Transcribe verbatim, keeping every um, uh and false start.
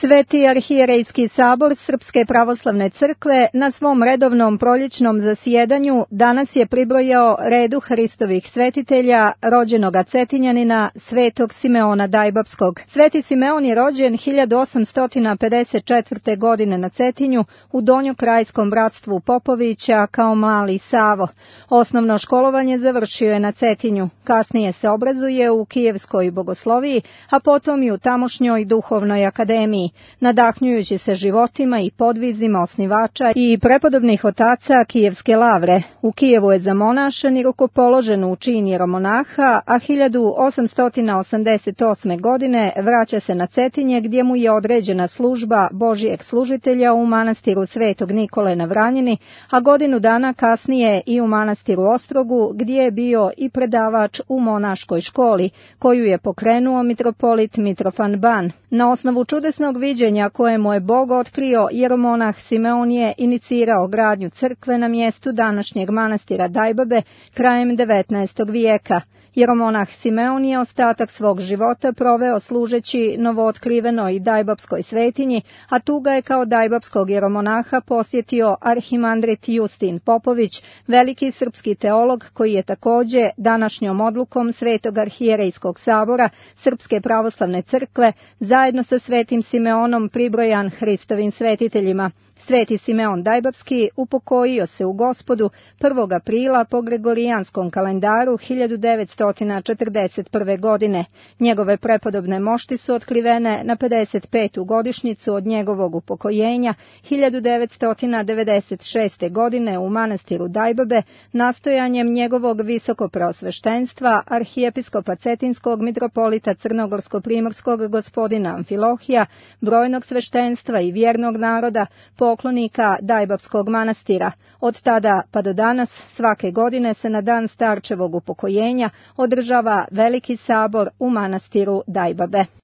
Sveti arhijerejski sabor Srpske pravoslavne crkve na svom redovnom proljećnom zasjedanju danas je pribrojao redu Hristovih svetitelja rođenoga Cetinjanina Svetog Simeona Dajbapskog. Sveti Simeon je rođen hiljadu osamsto pedeset četvrte. godine na Cetinju u Donjokrajskom bratstvu Popovića kao mali Savo. Osnovno školovanje završio je na Cetinju. Kasnije se obrazuje u Kijevskoj bogosloviji, a potom i u tamošnjoj duhovnoj akademiji, nadahnjujući se životima i podvizima osnivača i prepodobnih otaca Kijevske lavre. U Kijevu je zamonašen i rukopoložen u čin jeromonaha, a hiljadu osamsto osamdeset osme. godine vraća se na Cetinje gdje mu je određena služba Božijeg služitelja u manastiru Svetog Nikole na Vranjini, a godinu dana kasnije i u manastiru Ostrogu gdje je bio i predavač u monaškoj školi, koju je pokrenuo mitropolit Mitrofan Ban. Na osnovu čudesnog viđenja koje mu je Bog otkrio, jeromonah Simeon je inicirao gradnju crkve na mjestu današnjeg manastira Dajbabe krajem devetnaestog vijeka. Jeromonah Simeon je ostatak svog života proveo služeći novootkrivenoj Dajbapskoj svetinji, a tu ga je kao dajbapskog jeromonaha posjetio arhimandrit Justin Popović, veliki srpski teolog koji je također današnjom odlukom Svetog arhijerejskog sabora Srpske pravoslavne crkve zajedno sa Svetim Simeonom pribrojan Hristovim svetiteljima. Sveti Simeon Dajbapski upokojio se u Gospodu prvog aprila po Gregorijanskom kalendaru hiljadu devetsto četrdeset prve. godine. Njegove prepodobne mošti su otkrivene na pedeset petu godišnjicu od njegovog upokojenja hiljadu devetsto devedeset šeste. godine u manastiru Dajbabe nastojanjem njegovog visokopreosveštenstva arhijepiskopa Cetinskog mitropolita Crnogorsko-primorskog gospodina Amfilohija, brojnog sveštenstva i vjernog naroda, poklonika Dajbapskog manastira. Od tada pa do danas svake godine se na dan starčevog upokojenja održava veliki sabor u manastiru Dajbabe.